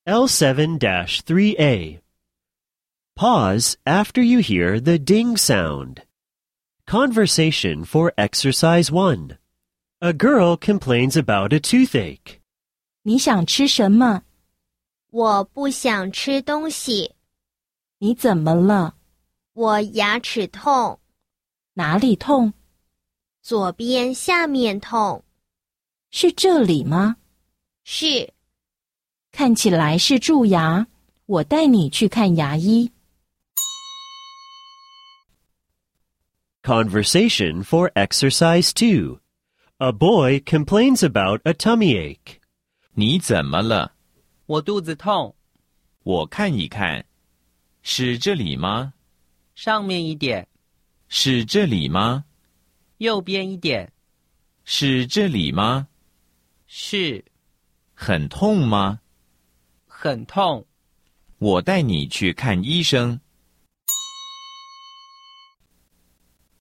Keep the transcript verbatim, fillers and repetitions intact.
L seven dash three A. Pause after you hear the ding sound. Conversation for exercise one. A girl complains about a toothache. 你想吃什么？ 我不想吃东西。 你怎么了？ 我牙齿痛。 哪里痛？ 左边下面痛。 是这里吗？ 是。 看起来是蛀牙，我带你去看牙医。 Conversation for exercise two. A boy complains about a tummy ache. 你怎么了？ 我肚子痛。 我看一看，是这里吗？ 上面一点。 是这里吗？ 右边一点。 是这里吗？ 是。 很痛吗？ 很痛。 我带你去看医生。